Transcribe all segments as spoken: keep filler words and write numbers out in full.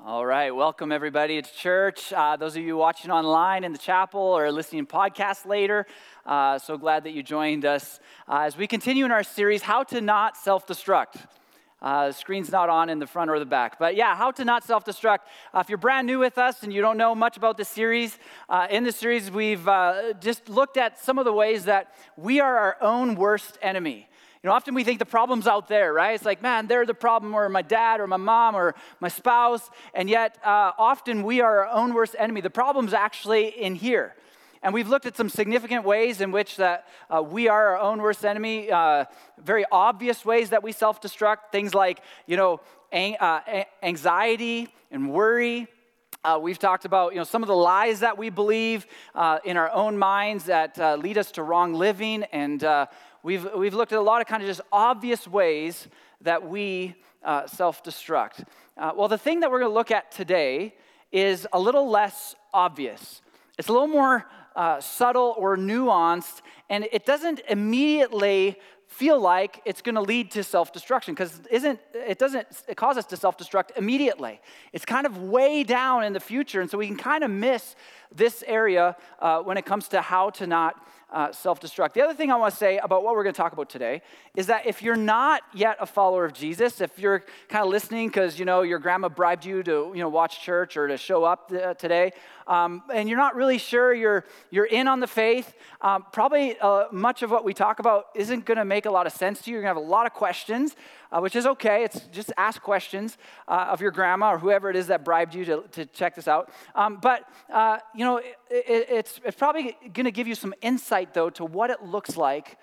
All right, welcome everybody to church. Uh, those of you watching online in the chapel or listening to podcasts later, uh, so glad that you joined us uh, as we continue in our series, How to Not Self-Destruct. Uh, the screen's not on in the front or the back, but yeah, How to Not Self-Destruct. Uh, if you're brand new with us and you don't know much about this series, uh, in this series we've uh, just looked at some of the ways that we are our own worst enemy. You know, often we think the problem's out there, right? It's like, man, they're the problem, or my dad, or my mom, or my spouse, and yet uh, often we are our own worst enemy. The problem's actually in here. And we've looked at some significant ways in which that uh, we are our own worst enemy, uh, very obvious ways that we self-destruct, things like, you know, ang- uh, anxiety and worry. Uh, we've talked about, you know, some of the lies that we believe uh, in our own minds that uh, lead us to wrong living, and uh, we've we've looked at a lot of kind of just obvious ways that we uh, self-destruct. Uh, well, the thing that we're going to look at today is a little less obvious. It's a little more uh, subtle or nuanced, and it doesn't immediately feel like it's going to lead to self-destruction, because isn't it doesn't it cause us to self-destruct immediately. It's kind of way down in the future, and so we can kind of miss this area uh, when it comes to how to not uh, self-destruct. The other thing I want to say about what we're going to talk about today is that if you're not yet a follower of Jesus, if you're kind of listening because you know your grandma bribed you to you know watch church or to show up th- today, um, and you're not really sure you're you're in on the faith, um, probably uh, much of what we talk about isn't going to make a lot of sense to you. You're going to have a lot of questions, uh, which is okay. It's just ask questions uh, of your grandma or whoever it is that bribed you to, to check this out. Um, but, uh, you know, it, it, it's, it's probably going to give you some insight, though, to what it looks like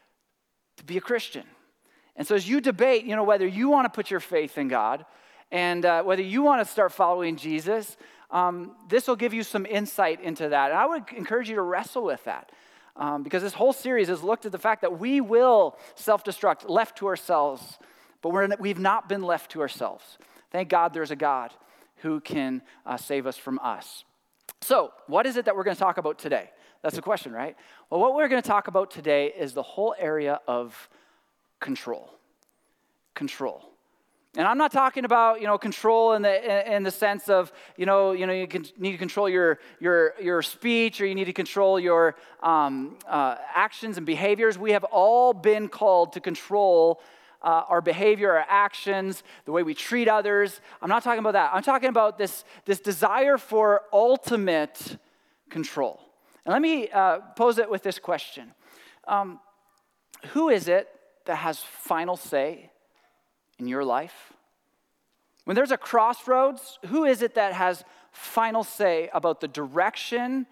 to be a Christian. And so as you debate, you know, whether you want to put your faith in God and uh, whether you want to start following Jesus, um, this will give you some insight into that. And I would encourage you to wrestle with that. Um, because this whole series has looked at the fact that we will self-destruct, left to ourselves, but we're, we've not been left to ourselves. Thank God there's a God who can uh, save us from us. So, what is it that we're going to talk about today? That's the question, right? Well, what we're going to talk about today is the whole area of control. Control. And I'm not talking about, you know, control in the in the sense of, you know, you know, you can, need to control your your your speech, or you need to control your um, uh, actions and behaviors. We have all been called to control uh, our behavior, our actions, the way we treat others. I'm not talking about that. I'm talking about this this desire for ultimate control. And let me uh, pose it with this question: um, who is it that has final say in your life? When there's a crossroads, who is it that has final say about the direction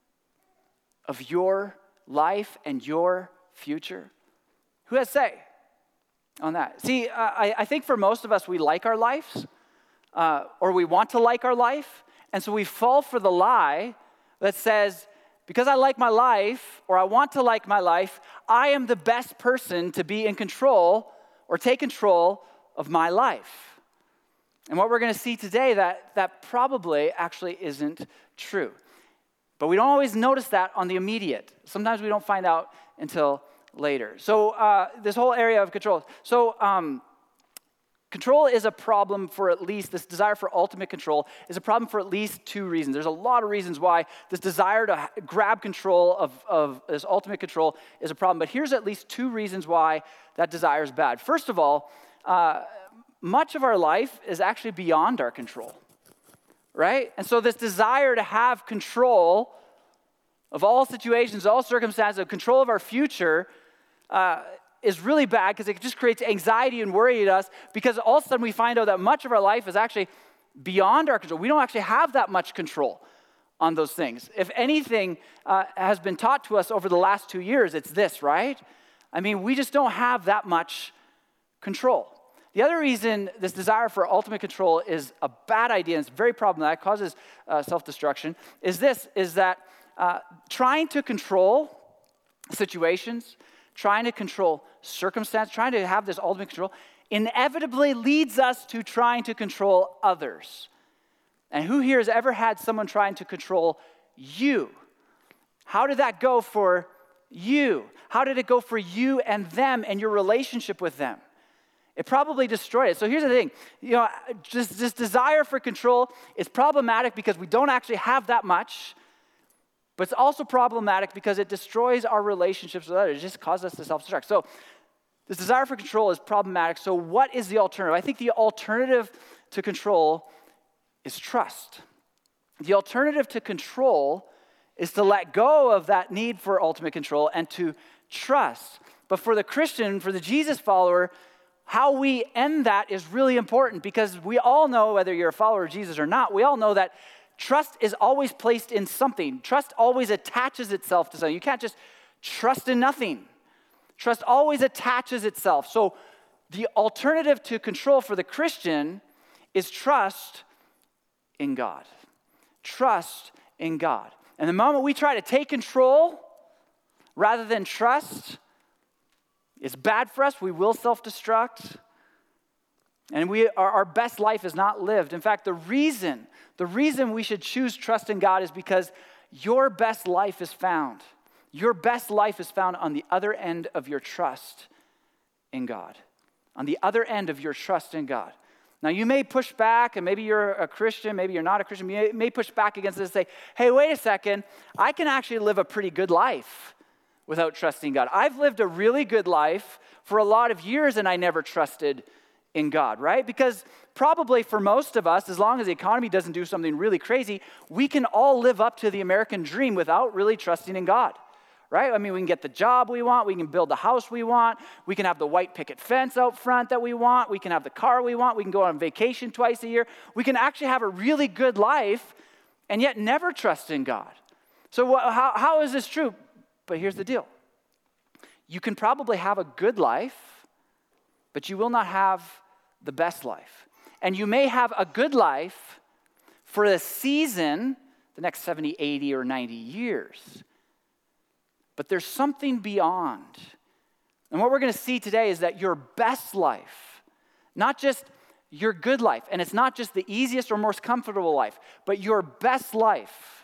of your life and your future? Who has say on that? See, uh, I, I think for most of us, we like our lives, uh, or we want to like our life, and so we fall for the lie that says, because I like my life, or I want to like my life, I am the best person to be in control or take control of my life. And what we're going to see today, that that probably actually isn't true. But we don't always notice that on the immediate. Sometimes we don't find out until later. So uh, this whole area of control. So um, control is a problem for at least, this desire for ultimate control is a problem for at least two reasons. There's a lot of reasons why this desire to grab control of, of this ultimate control is a problem. But here's at least two reasons why that desire is bad. First of all, Uh, much of our life is actually beyond our control, right? And so this desire to have control of all situations, all circumstances, of control of our future uh, is really bad, because it just creates anxiety and worry in us, because all of a sudden we find out that much of our life is actually beyond our control. We don't actually have that much control on those things. If anything uh, has been taught to us over the last two years, it's this, right? I mean, we just don't have that much control. The other reason this desire for ultimate control is a bad idea, and it's very problematic, causes uh, self-destruction, is this, is that uh, trying to control situations, trying to control circumstance, trying to have this ultimate control, inevitably leads us to trying to control others. And who here has ever had someone trying to control you? How did that go for you? How did it go for you and them and your relationship with them? It probably destroyed it. So here's the thing, you know, just this desire for control is problematic because we don't actually have that much, but it's also problematic because it destroys our relationships with others. It just causes us to self-destruct. So this desire for control is problematic. So what is the alternative? I think the alternative to control is trust. The alternative to control is to let go of that need for ultimate control and to trust. But for the Christian, for the Jesus follower, how we end that is really important because we all know, whether you're a follower of Jesus or not, we all know that trust is always placed in something. Trust always attaches itself to something. You can't just trust in nothing. Trust always attaches itself. So the alternative to control for the Christian is trust in God. Trust in God. And the moment we try to take control rather than trust, it's bad for us. We will self-destruct. And we, our, our best life is not lived. In fact, the reason, the reason we should choose trust in God is because your best life is found. Your best life is found on the other end of your trust in God. On the other end of your trust in God. Now, you may push back, and maybe you're a Christian, maybe you're not a Christian. You may push back against this and say, hey, wait a second. I can actually live a pretty good life without trusting God. I've lived a really good life for a lot of years, and I never trusted in God, right? Because probably for most of us, as long as the economy doesn't do something really crazy, we can all live up to the American dream without really trusting in God, right? I mean, we can get the job we want, we can build the house we want, we can have the white picket fence out front that we want, we can have the car we want, we can go on vacation twice a year. We can actually have a really good life and yet never trust in God. So how, how is this true? But here's the deal. You can probably have a good life, but you will not have the best life. And you may have a good life for a season, the next seventy, eighty, or ninety years. But there's something beyond. And what we're going to see today is that your best life, not just your good life, and it's not just the easiest or most comfortable life, but your best life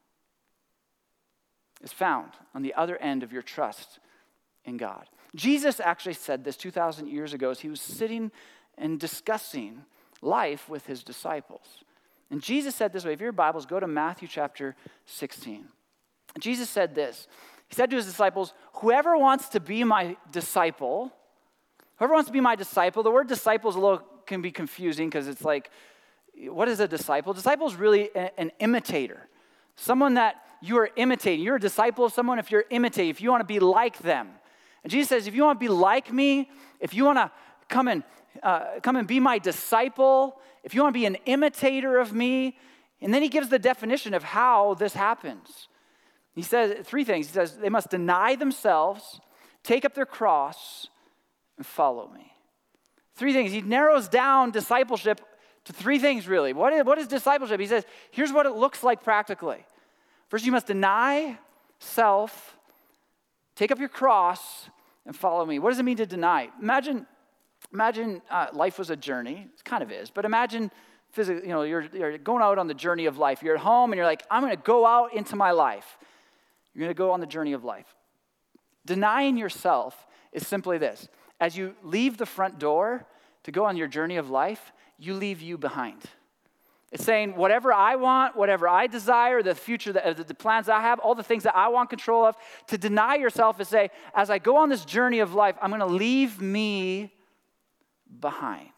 is found on the other end of your trust in God. Jesus actually said this two thousand years ago as he was sitting and discussing life with his disciples. And Jesus said this way, if your Bibles, go to Matthew chapter sixteen. Jesus said this, he said to his disciples, whoever wants to be my disciple, whoever wants to be my disciple, the word disciple is a little, can be confusing because it's like, what is a disciple? Disciple is really a, an imitator, someone that you are imitating. You're a disciple of someone if you're imitating, if you want to be like them. And Jesus says, if you want to be like me, if you want to come and uh, come and be my disciple, if you want to be an imitator of me, and then he gives the definition of how this happens. He says three things. He says they must deny themselves, take up their cross, and follow me. Three things. He narrows down discipleship to three things, really. What is, what is discipleship? He says, here's what it looks like practically. First, you must deny self, take up your cross, and follow me. What does it mean to deny? Imagine, imagine uh, life was a journey. It kind of is, but imagine physically, you know, you're, you're going out on the journey of life. You're at home, and you're like, I'm going to go out into my life. You're going to go on the journey of life. Denying yourself is simply this. As you leave the front door to go on your journey of life, you leave you behind. It's saying whatever I want, whatever I desire, the future, the, the plans I have, all the things that I want control of, to deny yourself is say, as I go on this journey of life, I'm going to leave me behind.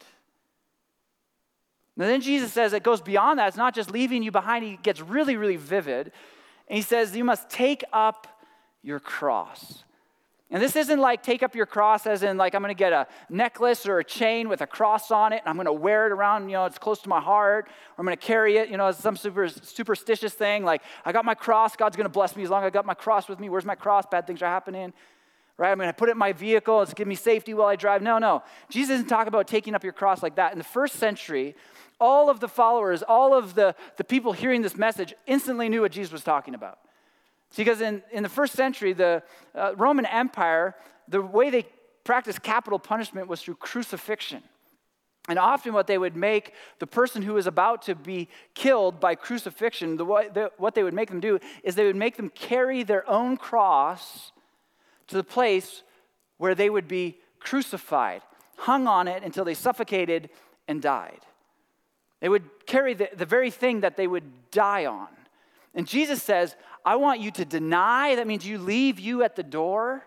And then Jesus says it goes beyond that. It's not just leaving you behind. He gets really, really vivid. And he says you must take up your cross. And this isn't like take up your cross as in like I'm going to get a necklace or a chain with a cross on it and I'm going to wear it around, you know, it's close to my heart. Or I'm going to carry it, you know, as some super superstitious thing. Like I got my cross, God's going to bless me as long as I got my cross with me. Where's my cross? Bad things are happening. Right? I'm going to put it in my vehicle. It's give me safety while I drive. No, no. Jesus doesn't talk about taking up your cross like that. In the first century, all of the followers, all of the, the people hearing this message instantly knew what Jesus was talking about. See, because in, in the first century, the uh, Roman Empire, the way they practiced capital punishment was through crucifixion. And often what they would make the person who was about to be killed by crucifixion, the, way, the, what they would make them do is they would make them carry their own cross to the place where they would be crucified. hung on it until they suffocated and died. They would carry the, the very thing that they would die on. And Jesus says, I want you to deny. That means you leave you at the door.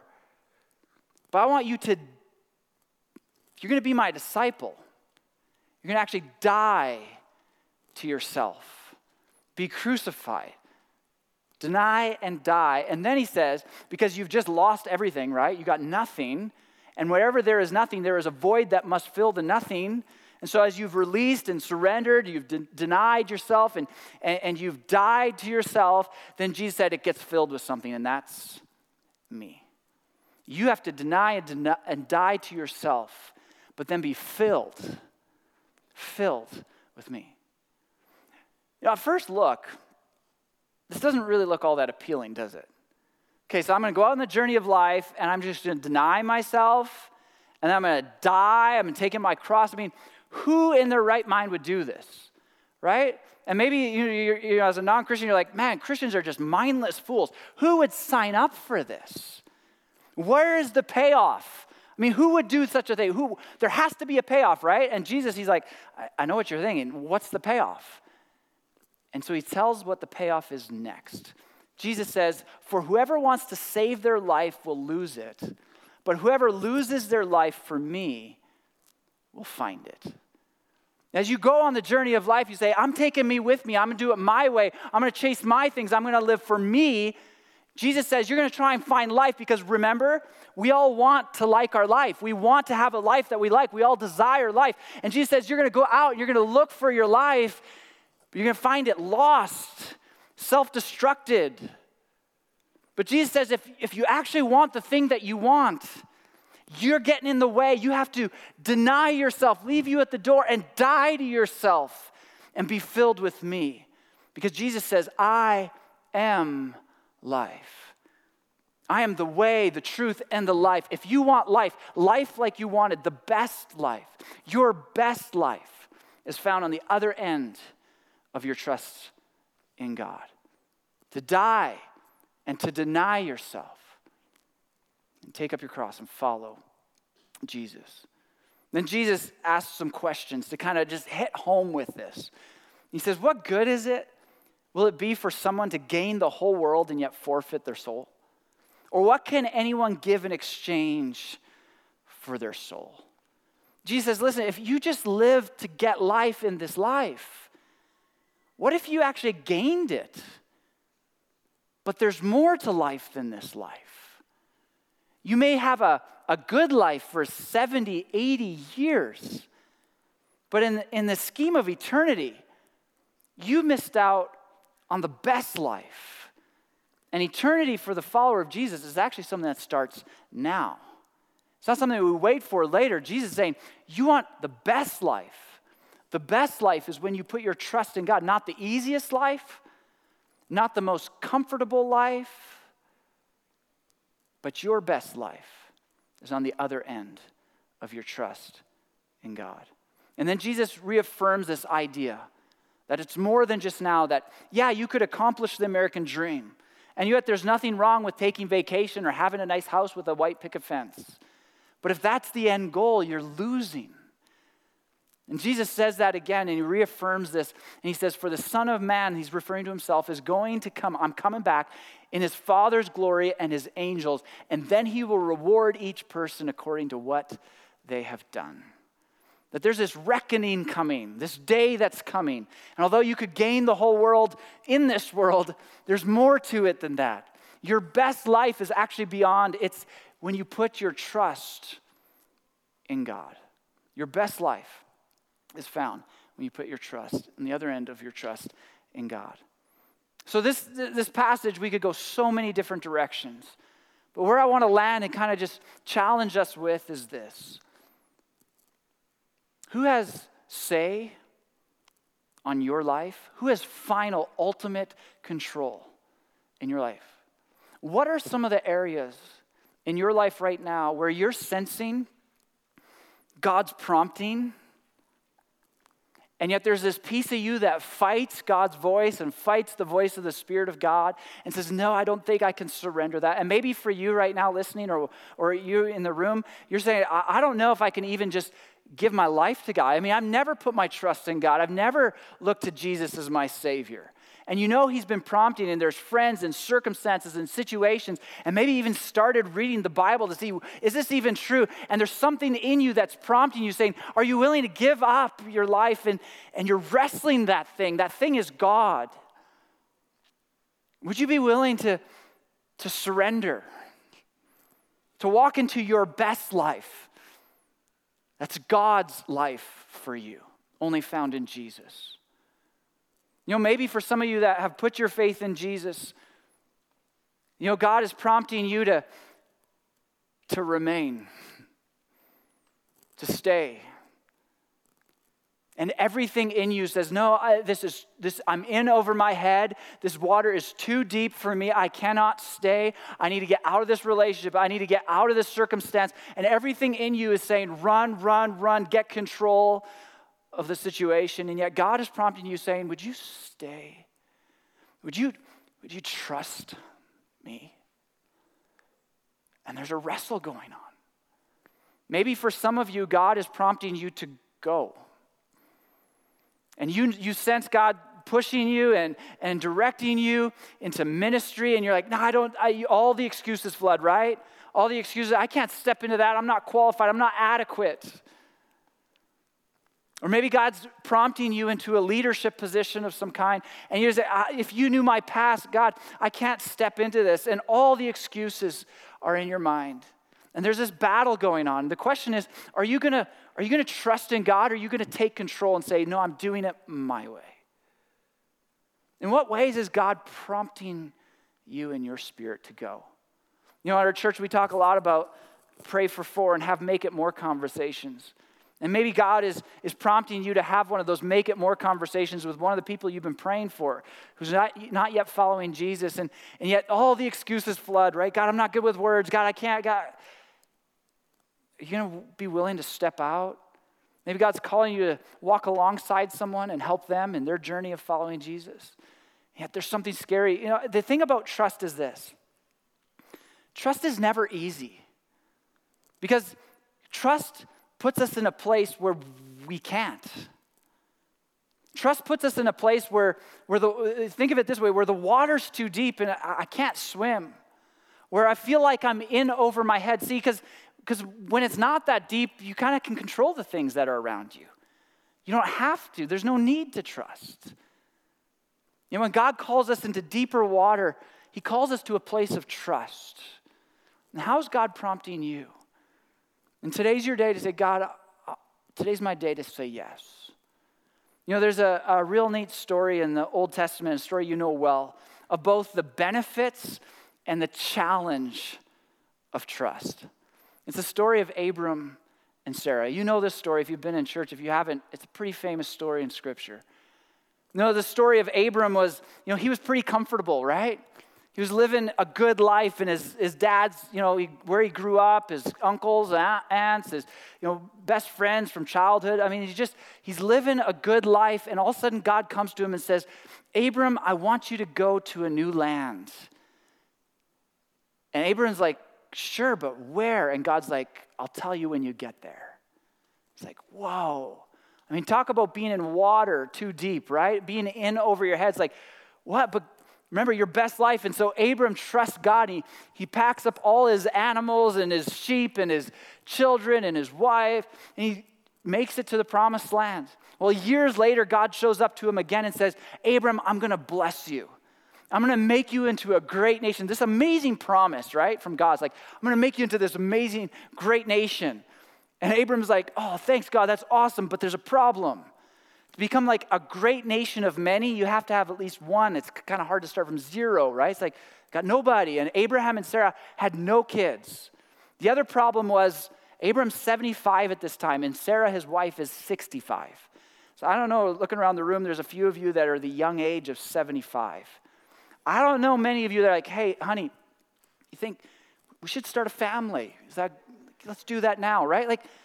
But I want you to, if you're going to be my disciple, you're going to actually die to yourself. Be crucified. Deny and die. And then he says, because you've just lost everything, right? You got nothing. And wherever there is nothing, there is a void that must fill the nothing. And so as you've released and surrendered, you've de- denied yourself and, and, and you've died to yourself, then Jesus said it gets filled with something, and that's me. You have to deny and, deny and die to yourself, but then be filled, filled with me. You know, at first look, this doesn't really look all that appealing, does it? Okay, so I'm going to go out on the journey of life, and I'm just going to deny myself, and then I'm going to die. I'm taking my cross. I mean, who in their right mind would do this, right? And maybe you know, you're, you know, as a non-Christian, you're like, man, Christians are just mindless fools. Who would sign up for this? Where is the payoff? I mean, who would do such a thing? Who? There has to be a payoff, right? And Jesus, he's like, I, I know what you're thinking. What's the payoff? And so he tells what the payoff is next. Jesus says, for whoever wants to save their life will lose it, but whoever loses their life for me will find it. As you go on the journey of life, you say, I'm taking me with me. I'm going to do it my way. I'm going to chase my things. I'm going to live for me. Jesus says you're going to try and find life because remember, we all want to like our life. We want to have a life that we like. We all desire life. And Jesus says you're going to go out and you're going to look for your life, but you're going to find it lost, self-destructed. But Jesus says if, if you actually want the thing that you want, you're getting in the way. You have to deny yourself, leave you at the door, and die to yourself and be filled with me. Because Jesus says, I am life. I am the way, the truth, and the life. If you want life, life like you wanted, the best life, your best life is found on the other end of your trust in God. To die and to deny yourself and take up your cross and follow Jesus. Then Jesus asks some questions to kind of just hit home with this. He says, what good is it? Will it be for someone to gain the whole world and yet forfeit their soul? Or what can anyone give in exchange for their soul? Jesus says, listen, if you just live to get life in this life, what if you actually gained it? But there's more to life than this life. You may have a, a good life for seventy, eighty years, but in, in the scheme of eternity, you missed out on the best life. And eternity for the follower of Jesus is actually something that starts now. It's not something that we wait for later. Jesus is saying, you want the best life. The best life is when you put your trust in God, not the easiest life, not the most comfortable life, but your best life is on the other end of your trust in God. And then Jesus reaffirms this idea that it's more than just now that, yeah, you could accomplish the American dream. And yet there's nothing wrong with taking vacation or having a nice house with a white picket fence. But if that's the end goal, you're losing. And Jesus says that again, and he reaffirms this. And he says, for the Son of Man, he's referring to himself, is going to come, I'm coming back in his Father's glory and his angels. And then he will reward each person according to what they have done. That there's this reckoning coming, this day that's coming. And although you could gain the whole world in this world, there's more to it than that. Your best life is actually beyond. It's when you put your trust in God. Your best life is found when you put your trust in the other end of your trust in God. So this, this passage, we could go so many different directions. But where I want to land and kind of just challenge us with is this. Who has say on your life? Who has final, ultimate control in your life? What are some of the areas in your life right now where you're sensing God's prompting And yet there's this piece of you that fights God's voice and fights the voice of the Spirit of God and says, no, I don't think I can surrender that. And maybe for you right now listening, or, or you in the room, you're saying, I, I don't know if I can even just give my life to God. I mean, I've never put my trust in God. I've never looked to Jesus as my Savior. And you know he's been prompting, and there's friends and circumstances and situations, and maybe even started reading the Bible to see, is this even true? And there's something in you that's prompting you, saying, are you willing to give up your life? And, and you're wrestling that thing. That thing is God. Would you be willing to, to surrender, to walk into your best life? That's God's life for you, only found in Jesus. You know, maybe for some of you that have put your faith in Jesus, you know, God is prompting you to, to remain, to stay. And everything in you says, no, I, this is this. I'm in over my head. This water is too deep for me. I cannot stay. I need to get out of this relationship. I need to get out of this circumstance. And everything in you is saying, run, run, run, get control of the situation. And yet God is prompting you, saying, would you stay? Would you, would you trust me? And there's a wrestle going on. Maybe for some of you, God is prompting you to go. And you, you sense God pushing you and, and directing you into ministry, and you're like, no, I don't, I, all the excuses flood, right? All the excuses, I can't step into that. I'm not qualified. I'm not adequate. Or maybe God's prompting you into a leadership position of some kind, and you say, if you knew my past, God, I can't step into this. And all the excuses are in your mind. And there's this battle going on. The question is, are you gonna, are you gonna trust in God, or are you gonna take control and say, no, I'm doing it my way? In what ways is God prompting you in your spirit to go? You know, at our church, we talk a lot about pray for four and have make it more conversations. And maybe God is, is prompting you to have one of those make it more conversations with one of the people you've been praying for, who's not, not yet following Jesus. And, and yet all the excuses flood, right? God, I'm not good with words. God, I can't. God. Are you going to be willing to step out? Maybe God's calling you to walk alongside someone and help them in their journey of following Jesus. Yet there's something scary. You know, the thing about trust is this. Trust is never easy. Because trust puts us in a place where we can't. Trust puts us in a place where, where the, think of it this way, where the water's too deep and I, I can't swim. Where I feel like I'm in over my head. See, because because when it's not that deep, you kind of can control the things that are around you. You don't have to. There's no need to trust. You know, when God calls us into deeper water, he calls us to a place of trust. And how's God prompting you? And today's your day to say, God, uh, today's my day to say yes. You know, there's a, a real neat story in the Old Testament, a story you know well, of both the benefits and the challenge of trust. It's the story of Abram and Sarah. You know this story if you've been in church. If you haven't, it's a pretty famous story in Scripture. You know, the story of Abram was, you know, he was pretty comfortable, right? He was living a good life, and his, his dad's, you know, he, where he grew up, his uncles, aunts, his, you know, best friends from childhood. I mean, he's just, he's living a good life, and all of a sudden God comes to him and says, Abram, I want you to go to a new land. And Abram's like, sure, but where? And God's like, I'll tell you when you get there. It's like, whoa. I mean, talk about being in water too deep, right? Being in over your head. It's like, what? But remember, your best life. And so Abram trusts God. He, he packs up all his animals and his sheep and his children and his wife, and he makes it to the promised land. Well, years later, God shows up to him again and says, Abram, I'm going to bless you. I'm going to make you into a great nation. This amazing promise, right, from God. It's like, I'm going to make you into this amazing, great nation. And Abram's like, oh, thanks, God, that's awesome, but there's a problem. To become like a great nation of many, you have to have at least one. It's kind of hard to start from zero, right? It's like, got nobody. And Abraham and Sarah had no kids. The other problem was Abram's seventy-five at this time, and Sarah, his wife, is sixty-five. So I don't know, looking around the room, there's a few of you that are the young age of seventy-five. I don't know many of you that are like, hey, honey, you think we should start a family? Is that, let's do that now, right? Like,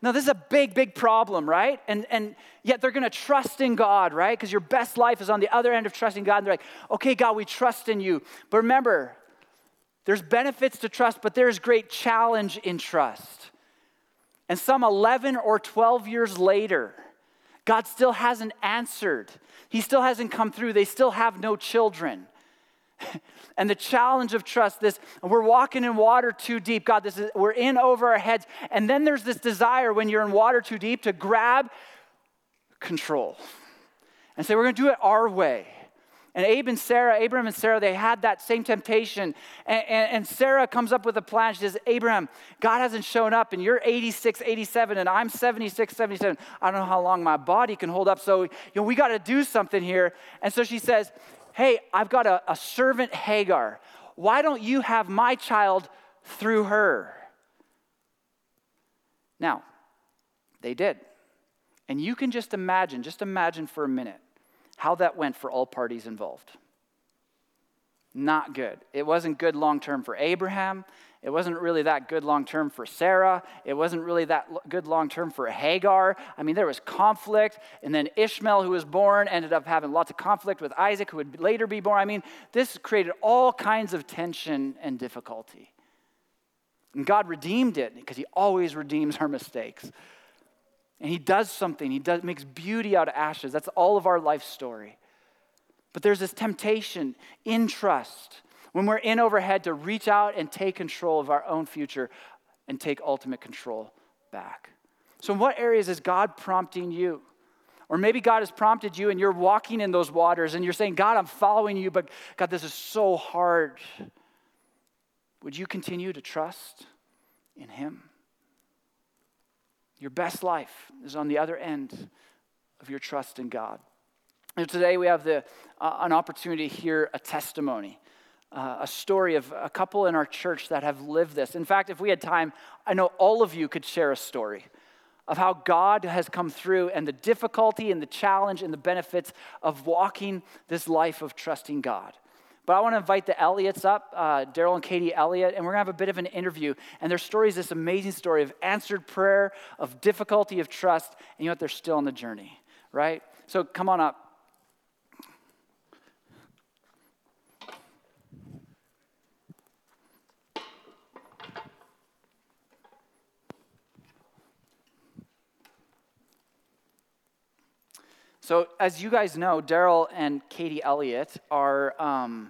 No, this is a big, big problem, right? And and yet they're going to trust in God, right? Because your best life is on the other end of trusting God. And they're like, okay, God, we trust in you. But remember, there's benefits to trust, but there's great challenge in trust. And some eleven or twelve years later, God still hasn't answered. He still hasn't come through. They still have no children. And the challenge of trust, this, we're walking in water too deep. God, this is, we're in over our heads. And then there's this desire when you're in water too deep to grab control and say, we're going to do it our way. And Abe and Sarah, Abraham and Sarah, they had that same temptation. And, and, and Sarah comes up with a plan. She says, Abraham, God hasn't shown up, and you're eighty-six, eighty-seven, and I'm seventy-six, seventy-seven. I don't know how long my body can hold up, so you know, we got to do something here. And so she says, hey, I've got a, a servant, Hagar. Why don't you have my child through her? Now, they did. And you can just imagine, just imagine for a minute, how that went for all parties involved. Not good. It wasn't good long-term for Abraham. It wasn't really that good long-term for Sarah. It wasn't really that good long-term for Hagar. I mean, there was conflict. And then Ishmael, who was born, ended up having lots of conflict with Isaac, who would later be born. I mean, this created all kinds of tension and difficulty. And God redeemed it because he always redeems our mistakes. And he does something. He does makes beauty out of ashes. That's all of our life story. But there's this temptation in trust when we're in overhead to reach out and take control of our own future and take ultimate control back. So in what areas is God prompting you? Or maybe God has prompted you and you're walking in those waters and you're saying, God, I'm following you, but God, this is so hard. Would you continue to trust in him? Your best life is on the other end of your trust in God. And today we have the uh, an opportunity to hear a testimony, uh, a story of a couple in our church that have lived this. In fact, if we had time, I know all of you could share a story of how God has come through and the difficulty and the challenge and the benefits of walking this life of trusting God. But I want to invite the Elliots up, uh, Daryl and Katie Elliott, and we're going to have a bit of an interview. And their story is this amazing story of answered prayer, of difficulty, of trust, and you know what? They're still on the journey, right? So come on up. So as you guys know, Daryl and Katie Elliott are, um,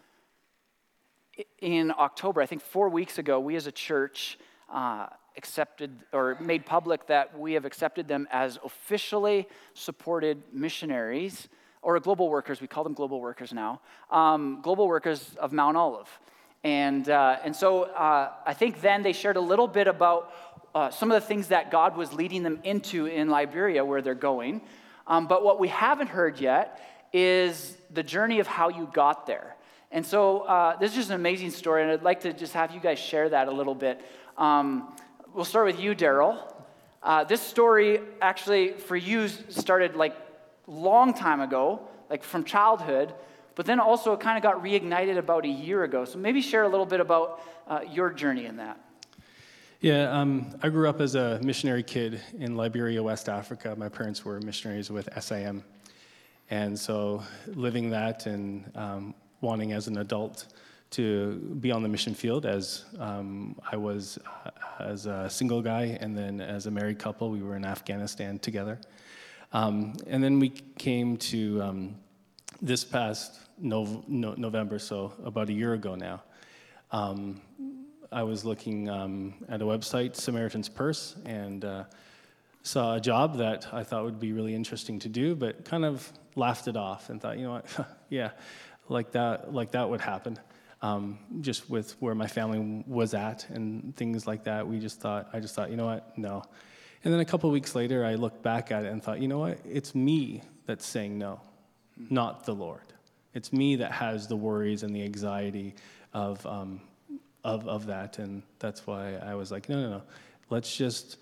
in October, I think four weeks ago, we as a church uh, accepted or made public that we have accepted them as officially supported missionaries, or global workers. We call them global workers now, um, global workers of Mount Olive. And, uh, and so uh, I think then they shared a little bit about uh, some of the things that God was leading them into in Liberia, where they're going. Um, but what we haven't heard yet is the journey of how you got there. And so uh, this is just an amazing story, and I'd like to just have you guys share that a little bit. Um, we'll start with you, Daryl. Uh, this story actually for you started like long time ago, like from childhood, but then also it kind of got reignited about a year ago. So maybe share a little bit about uh, your journey in that. Yeah, um, I grew up as a missionary kid in Liberia, West Africa. My parents were missionaries with S I M. And so living that and um, wanting as an adult to be on the mission field as um, I was uh, as a single guy, and then as a married couple, we were in Afghanistan together. Um, and then we came to um, this past no, no, November, so about a year ago now. Um, I was looking um, at a website, Samaritan's Purse, and uh, saw a job that I thought would be really interesting to do, but kind of laughed it off and thought, you know what, yeah, like that, like that would happen. Um, just with where my family was at and things like that, we just thought, I just thought, you know what, no. And then a couple of weeks later, I looked back at it and thought, you know what, it's me that's saying no, not the Lord. It's me that has the worries and the anxiety of um, of of that, and that's why I was like, no, no, no, let's just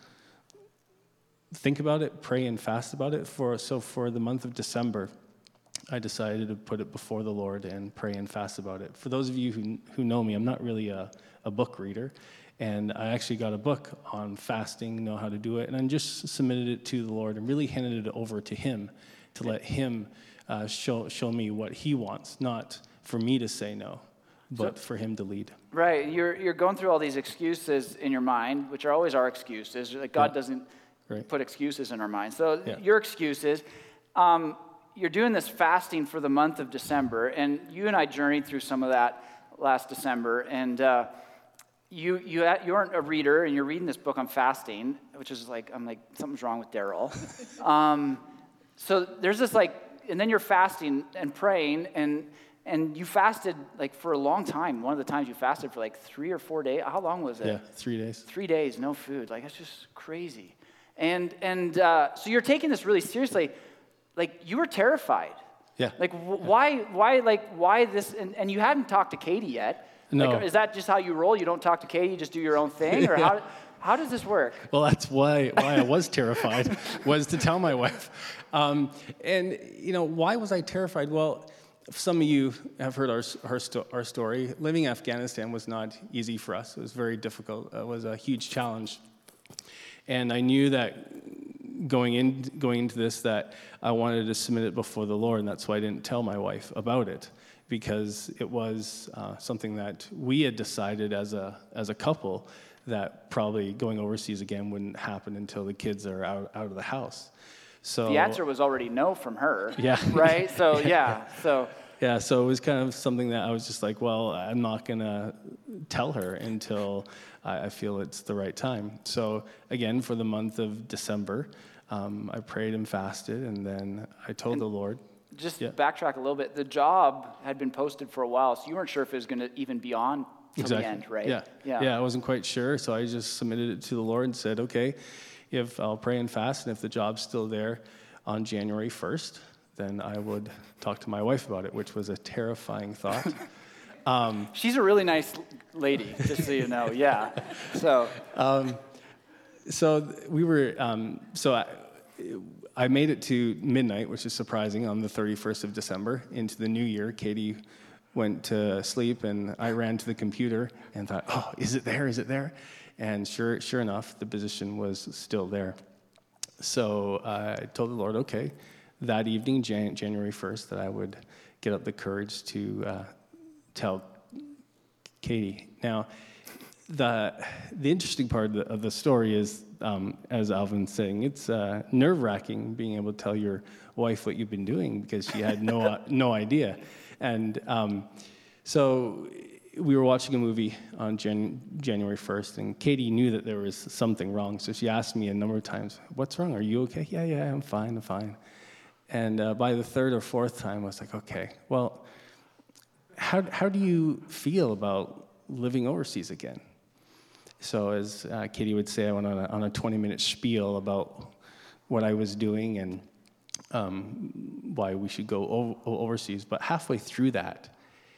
think about it, pray and fast about it. For so for the month of December, I decided to put it before the Lord and pray and fast about it. For those of you who who know me, I'm not really a, a book reader, And I actually got a book on fasting, know how to do it, and I just submitted it to the Lord and really handed it over to him to let him uh, show show me what he wants, not for me to say no, but so, for him to lead. Right. You're you're going through all these excuses in your mind, which are always our excuses. Like God yeah. doesn't right. put excuses in our mind. So yeah. your excuses, um, you're doing this fasting for the month of December, and you and I journeyed through some of that last December, and uh, You you you aren't a reader, and you're reading this book on fasting, which is like, I'm like, something's wrong with Daryl. um, so there's this like, and then you're fasting and praying, and and you fasted like for a long time. One of the times you fasted for like three or four days. How long was it? Yeah, three days. Three days, no food. Like, that's just crazy. And and uh, so you're taking this really seriously. Like, you were terrified. Yeah. Like, wh- why why like why this? And, and you hadn't talked to Katie yet. No. Like, is that just how you roll? You don't talk to Katie, you just do your own thing? Or yeah. how, how does this work? Well, that's why why I was terrified, was to tell my wife. Um, and, you know, why was I terrified? Well, some of you have heard our, our, sto- our story. Living in Afghanistan was not easy for us. It was very difficult. It was a huge challenge. And I knew that going in going into this, that I wanted to submit it before the Lord, and that's why I didn't tell my wife about it, because it was uh, something that we had decided as a as a couple that probably going overseas again wouldn't happen until the kids are out, out of the house. So the answer was already no from her. Yeah. Right? So yeah. So yeah, so it was kind of something that I was just like, well, I'm not gonna tell her until I, I feel it's the right time. So again, for the month of December, um, I prayed and fasted, and then I told and the Lord. Just yeah. backtrack a little bit. The job had been posted for a while, so you weren't sure if it was going to even be on till exactly. the end, right? Yeah. yeah, yeah. I wasn't quite sure, so I just submitted it to the Lord and said, okay, if I'll pray and fast, and if the job's still there on January first, then I would talk to my wife about it, which was a terrifying thought. um, She's a really nice lady, just so you know. Yeah. So. Um, so we were. Um, so I, I made it to midnight, which is surprising, on the thirty-first of December into the new year. Katie went to sleep, and I ran to the computer and thought, "Oh, is it there? Is it there?" And sure, sure enough, the position was still there. So uh, I told the Lord, okay, that evening, Jan- January first, that I would get up the courage to uh, tell Katie. Now, the the interesting part of the, of the story is, um, as Alvin's saying, it's uh, nerve-wracking being able to tell your wife what you've been doing, because she had no no idea. And um, so we were watching a movie on Jan- January first, and Katie knew that there was something wrong, so she asked me a number of times, "What's wrong? Are you okay?" "Yeah, yeah, I'm fine, I'm fine." And uh, by the third or fourth time, I was like, "Okay, well, how how do you feel about living overseas again?" So as uh, Katie would say, I went on a, on a twenty-minute spiel about what I was doing and um, why we should go o- overseas. But halfway through that,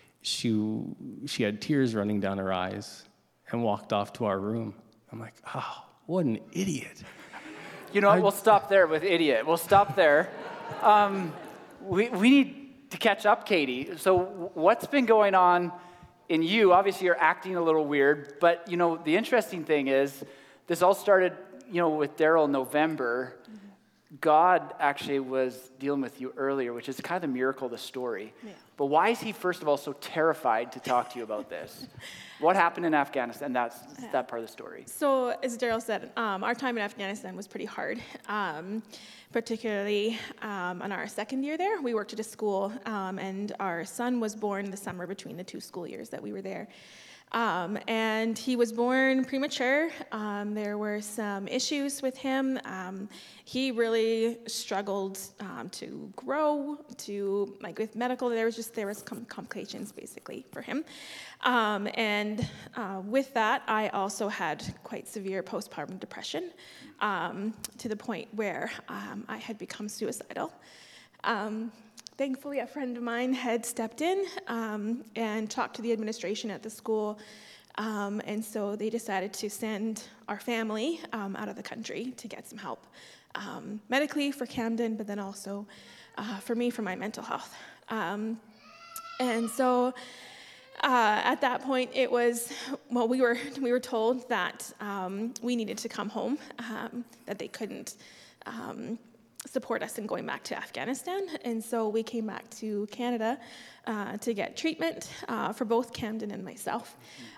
she she had tears running down her eyes and walked off to our room. I'm like, oh, what an idiot. You know what, I, we'll stop there with idiot. We'll stop there. Um, we we need to catch up, Katie. So what's been going on in you? Obviously, you're acting a little weird, but, you know, the interesting thing is this all started, you know, with Daryl in November. Mm-hmm. God actually was dealing with you earlier, which is kind of the miracle of the story. Yeah. But why is he, first of all, so terrified to talk to you about this? What happened in Afghanistan? That's yeah. that part of the story. So, as Daryl said, um, our time in Afghanistan was pretty hard. Um, particularly um, on our second year there, we worked at a school, um, and our son was born the summer between the two school years that we were there. Um, and he was born premature. Um, there were some issues with him. Um, he really struggled um, to grow, to, like with medical, there was just, there was com- complications basically for him. Um, and uh, with that, I also had quite severe postpartum depression um, to the point where um, I had become suicidal. Um, Thankfully, a friend of mine had stepped in um, and talked to the administration at the school, um, and so they decided to send our family um, out of the country to get some help, um, medically for Camden, but then also uh, for me for my mental health. Um, and so uh, at that point, it was, well, we were we were told that um, we needed to come home, um, that they couldn't um, support us in going back to Afghanistan. And so we came back to Canada uh, to get treatment uh, for both Camden and myself.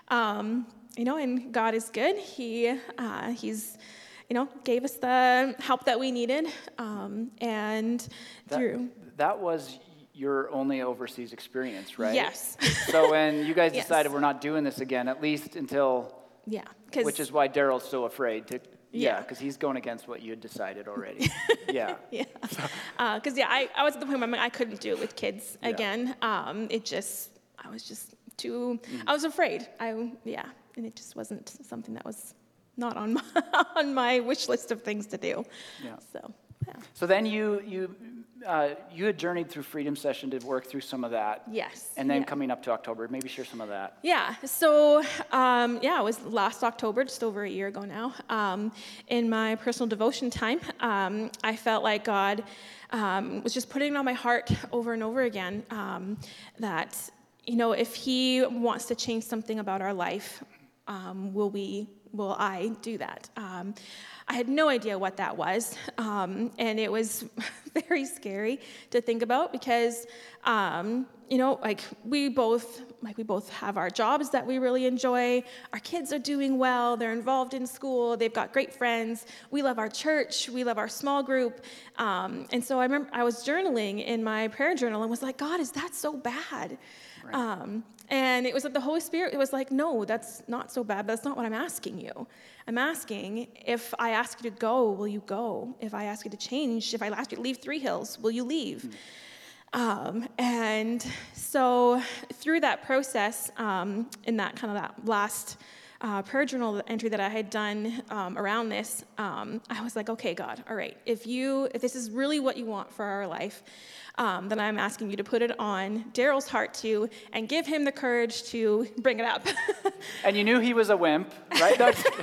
Um, you know, and God is good. He uh, He's, you know, gave us the help that we needed. Um, and that, through... That was your only overseas experience, right? Yes. So when you guys Yes. decided we're not doing this again, at least until, Yeah. which is why Daryl's so afraid to, yeah, Yeah. because he's going against what you had decided already. Yeah. Yeah. Because, uh, yeah, I, I was at the point where I'm like, I couldn't do it with kids Yeah. again. Um, it just, I was just too, Mm-hmm. I was afraid. I, yeah. And it just wasn't something that was not on my, on my wish list of things to do. Yeah. So, yeah. So then you you uh, you had journeyed through Freedom Session to work through some of that. Yes. And then yeah. coming up to October, maybe share some of that. Yeah, so um, yeah, it was last October, just over a year ago now. Um, in my personal devotion time, um, I felt like God um, was just putting it on my heart over and over again um, that, you know, if He wants to change something about our life, um, will we, will I do that? Um, I had no idea what that was, um, and it was very scary to think about because, um, you know, like we both, like we both have our jobs that we really enjoy. Our kids are doing well. They're involved in school. They've got great friends. We love our church. We love our small group. Um, and so I remember I was journaling in my prayer journal and was like, God, is that so bad? Right. Um, and it was like the Holy Spirit, it was like, no, that's not so bad. That's not what I'm asking you. I'm asking, if I ask you to go, will you go? If I ask you to change, if I ask you to leave Three Hills, will you leave? Mm. Um, and so through that process, um, in that kind of that last uh, prayer journal entry that I had done um, around this, um, I was like, okay, God, all right, if you, if this is really what you want for our life, um, then I'm asking you to put it on Daryl's heart too, and give him the courage to bring it up. And you knew he was a wimp, right?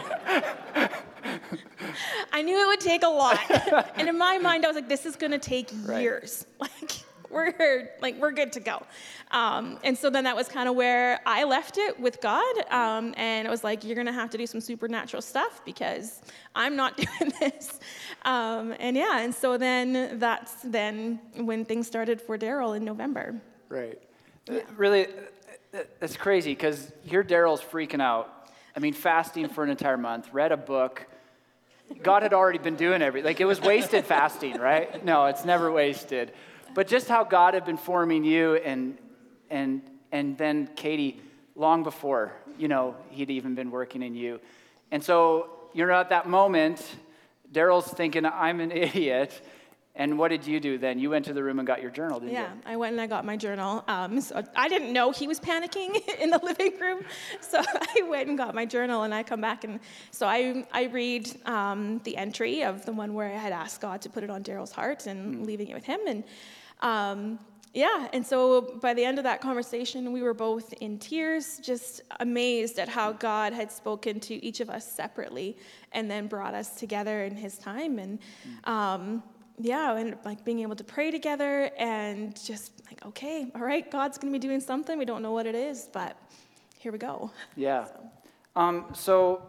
I knew it would take a lot. And in my mind, I was like, this is going to take Right. years. Like, we're like we're good to go. Um, and so then that was kind of where I left it with God. Um, and it was like, you're going to have to do some supernatural stuff because I'm not doing this. Um, and yeah, and so then that's then when things started for Daryl in November. Right. Yeah. Really, that's crazy because here Daryl's freaking out. I mean, fasting for an entire month, read a book. God had already been doing everything. Like, it was wasted fasting, right? No, it's never wasted. But just how God had been forming you and and and then Katie long before, you know, he'd even been working in you. And so you're at that moment, Daryl's thinking, I'm an idiot. And what did you do then? You went to the room and got your journal, didn't yeah, you? Yeah, I went and I got my journal. Um, so I didn't know he was panicking in the living room. So I went and got my journal, and I come back. And so I I read um, the entry of the one where I had asked God to put it on Daryl's heart and mm. leaving it with him. And um, yeah, and so by the end of that conversation, we were both in tears, just amazed at how God had spoken to each of us separately and then brought us together in his time. And um, yeah, and like being able to pray together and just like, okay, all right, God's going to be doing something. We don't know what it is, but here we go. Yeah. So, um, so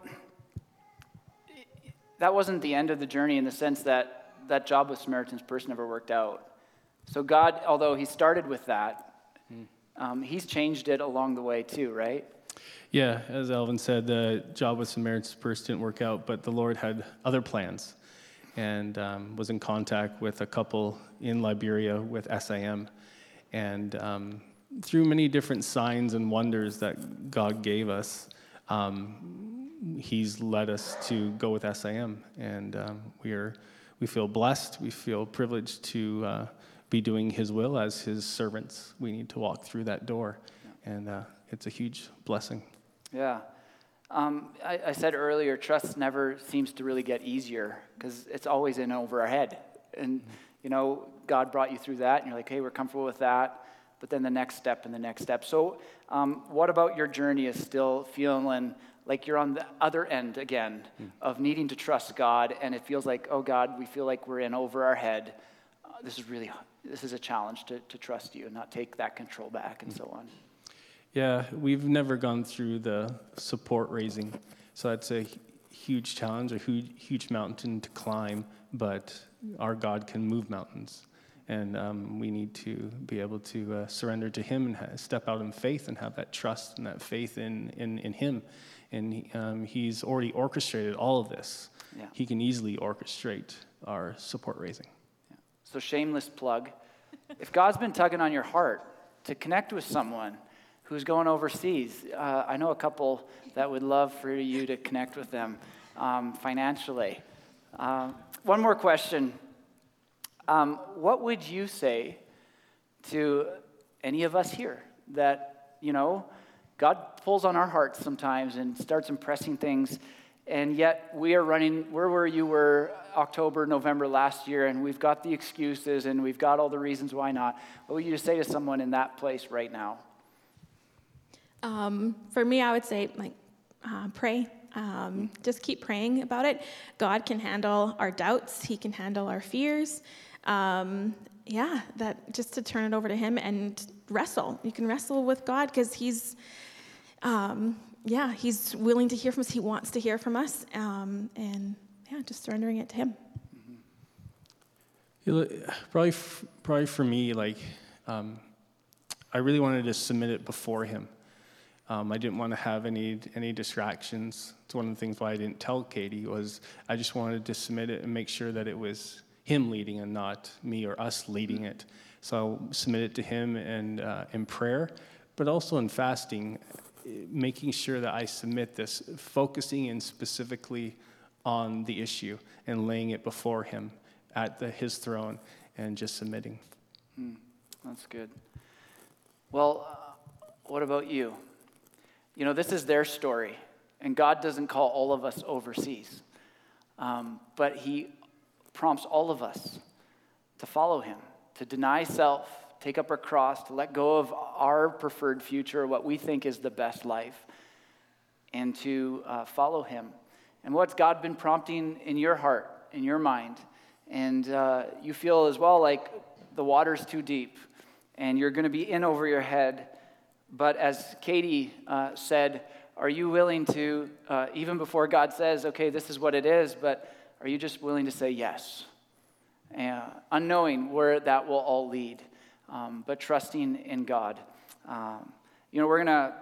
that wasn't the end of the journey in the sense that that job with Samaritan's Purse never worked out. So God, although he started with that, um, he's changed it along the way too, right? Yeah, as Alvin said, the job with Samaritan's Purse didn't work out, but the Lord had other plans, and um, was in contact with a couple in Liberia with S I M. And um, through many different signs and wonders that God gave us, um, he's led us to go with S I M. And um, we are, we feel blessed, we feel privileged to uh, be doing his will as his servants. We need to walk through that door, and uh, it's a huge blessing. Yeah. Um, I, I said earlier, trust never seems to really get easier because it's always in over our head. And, you know, God brought you through that, and you're like, hey, we're comfortable with that. But then the next step and the next step. So um, what about your journey is still feeling like you're on the other end again mm. of needing to trust God, and it feels like, oh, God, we feel like we're in over our head. Uh, this is really, this is a challenge to, to trust you and not take that control back and mm. so on. Yeah, we've never gone through the support raising, so that's a huge challenge, a huge, huge mountain to climb, but our God can move mountains. And um, we need to be able to uh, surrender to him and ha- step out in faith and have that trust and that faith in, in, in him. And um, he's already orchestrated all of this. Yeah. He can easily orchestrate our support raising. Yeah. So shameless plug. If God's been tugging on your heart to connect with someone who's going overseas, uh, I know a couple that would love for you to connect with them um, financially. Uh, one more question. Um, what would you say to any of us here that, you know, God pulls on our hearts sometimes and starts impressing things, and yet we are running, we're where you were October, November last year, and we've got the excuses and we've got all the reasons why not. What would you say to someone in that place right now? Um, for me, I would say, like, uh, pray. Um, just keep praying about it. God can handle our doubts. He can handle our fears. Um, yeah, that just to turn it over to him and wrestle. You can wrestle with God because he's, um, yeah, he's willing to hear from us. He wants to hear from us. Um, and yeah, just surrendering it to him. Mm-hmm. Probably, f- probably for me, like, um, I really wanted to submit it before him. Um, I didn't want to have any any distractions. It's one of the things why I didn't tell Katie was I just wanted to submit it and make sure that it was him leading and not me or us leading it. So I'll submit it to him and uh, in prayer, but also in fasting, making sure that I submit this, focusing in specifically on the issue and laying it before him at the, his throne and just submitting. Hmm, that's good. Well, uh, what about you? You know, this is their story, and God doesn't call all of us overseas, um, but he prompts all of us to follow him, to deny self, take up our cross, to let go of our preferred future, what we think is the best life, and to uh, follow him. And what's God been prompting in your heart, in your mind? And uh, you feel as well like the water's too deep, and you're going to be in over your head. But as Katie uh, said, are you willing to, uh, even before God says, okay, this is what it is, but are you just willing to say yes? Uh, unknowing where that will all lead, um, but trusting in God. Um, you know, we're going to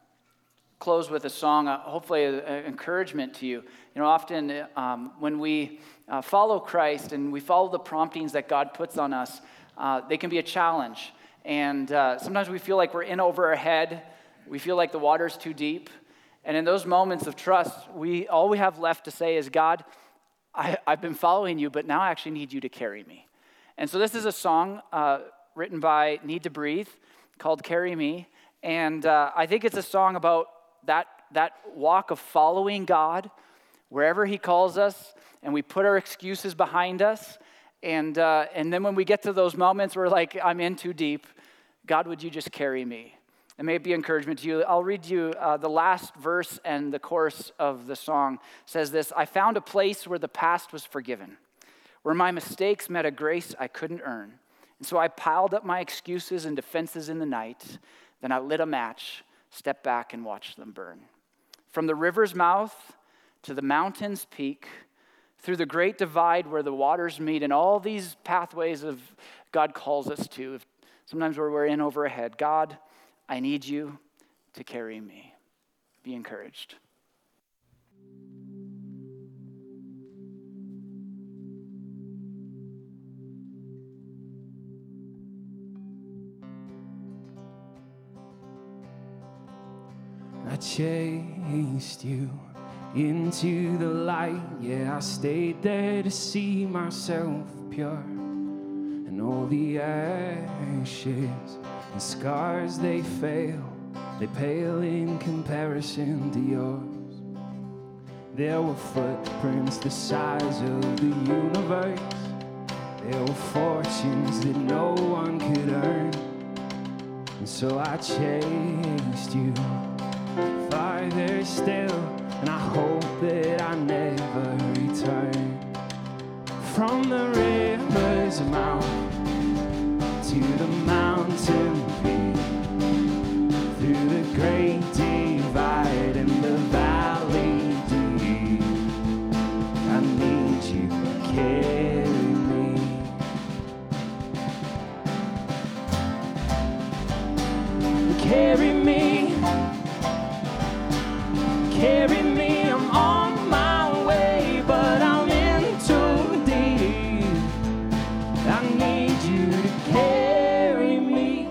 close with a song, uh, hopefully an encouragement to you. You know, often um, when we uh, follow Christ and we follow the promptings that God puts on us, uh, they can be a challenge. And uh, sometimes we feel like we're in over our head. We feel like the water's too deep. And in those moments of trust, we all we have left to say is, God, I, I've been following you, but now I actually need you to carry me. And so this is a song uh, written by Need to Breathe called Carry Me. And uh, I think it's a song about that, that walk of following God wherever he calls us, and we put our excuses behind us. And uh, and then when we get to those moments where like, I'm in too deep, God, would you just carry me? It may be encouragement to you. I'll read you uh, the last verse and the chorus of the song says this: I found a place where the past was forgiven, where my mistakes met a grace I couldn't earn. And so I piled up my excuses and defenses in the night. Then I lit a match, stepped back and watched them burn. From the river's mouth to the mountain's peak, through the great divide where the waters meet, and all these pathways of God calls us to. Sometimes where we're in over our head. God, I need you to carry me. Be encouraged. I chased you into the light, yeah, I stayed there to see myself pure. And all the ashes and scars, they fail, they pale in comparison to yours. There were footprints the size of the universe. There were fortunes that no one could earn. And so I chased you farther still, and I hope that I never return. From the river's mouth to the mountain peak, through the Carry me, carry me, I'm on my way, but I'm in too deep. I need you to carry me.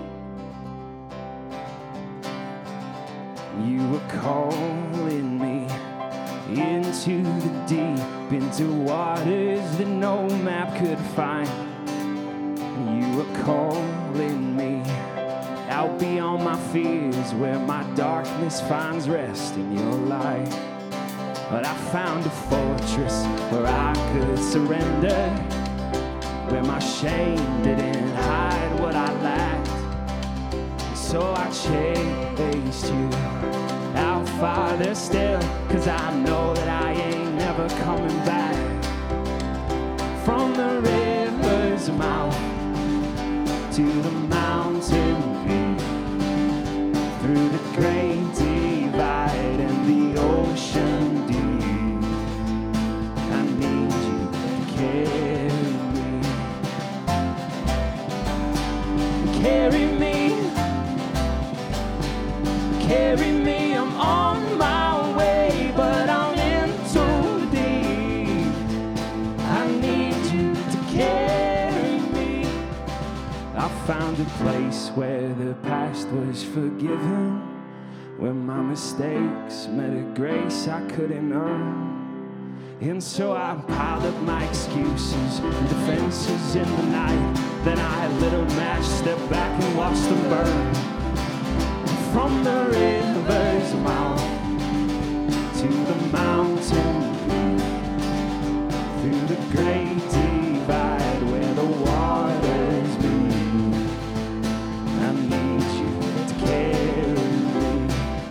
You were calling me into the deep, into waters that no map could find. You were calling me out beyond my fears, where my darkness finds rest in your light. But I found a fortress where I could surrender, where my shame didn't hide what I lacked. So I chased you out farther still, 'cause I know that I ain't never coming back. From the river's mouth to the mountain peak, through the great divide and the ocean deep, I need you to carry me. Carry me, carry me, I'm on my way, but I'm in too deep. I need you to carry me. I found a place where the past was forgiven, where my mistakes met a grace I couldn't earn. And so I piled up my excuses and defenses in the night. Then I lit a match, stepped back and watched them burn. From the river's mouth to the mountain peak, through the great divide where the waters meet, I need you to carry me.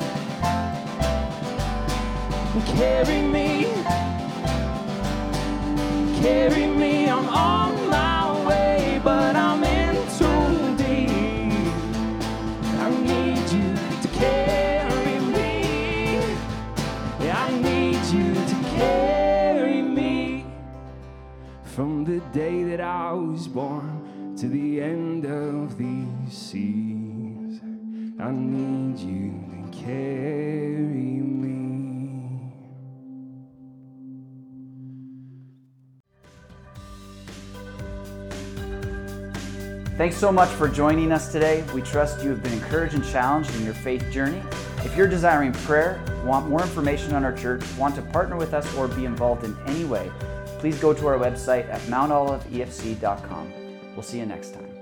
Carry me, carry me, I'm on my way, but I'm in too deep. I need you to carry me. I need you to carry me. From the day that I was born to the end of these seas, I need you to carry me. Thanks so much for joining us today. We trust you have been encouraged and challenged in your faith journey. If you're desiring prayer, want more information on our church, want to partner with us, or be involved in any way, please go to our website at mount olive e f c dot com. We'll see you next time.